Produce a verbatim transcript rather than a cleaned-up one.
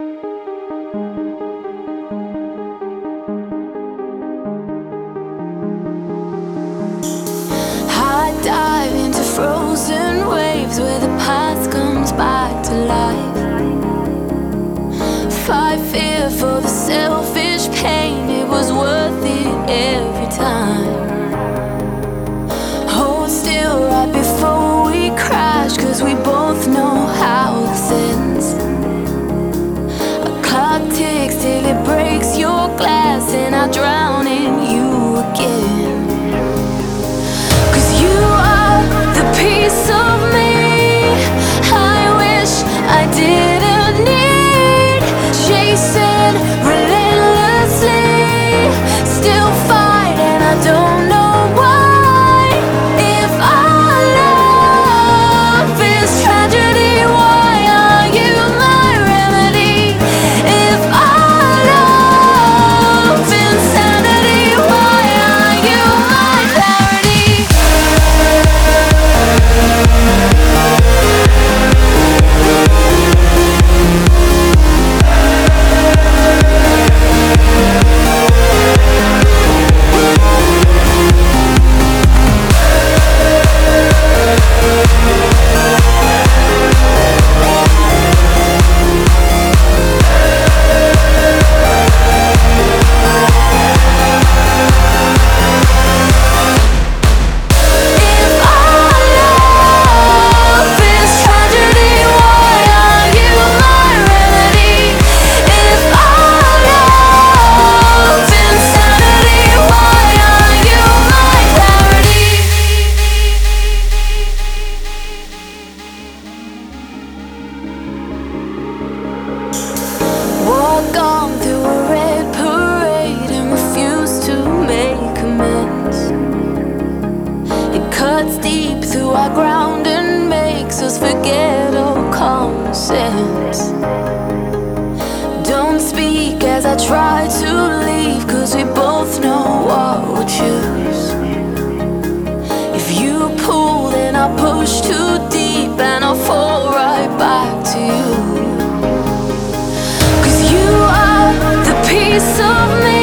I dive into frozen waves where the past comes back to life. Fight fear for the selfish pain, it was worth it every time. Hold still right before we crash, cause we both know how this ends. A clock ticks till it breaks your glass, and I drown in you again. You are the piece of me I wish I didn't need. Chasing relentlessly, still fight and I don't know why. If our love is tragedy, why are you my remedy? If our love is insanity, why are you my clarity? Walk on through a red parade and refuse to make amends. It cuts deep through our ground and makes us forget all common sense. Don't speak as I try to leave, cause we both know what we'll choose. If you pull, then I'll push too deep and I'll fall right back to you. You are the piece of me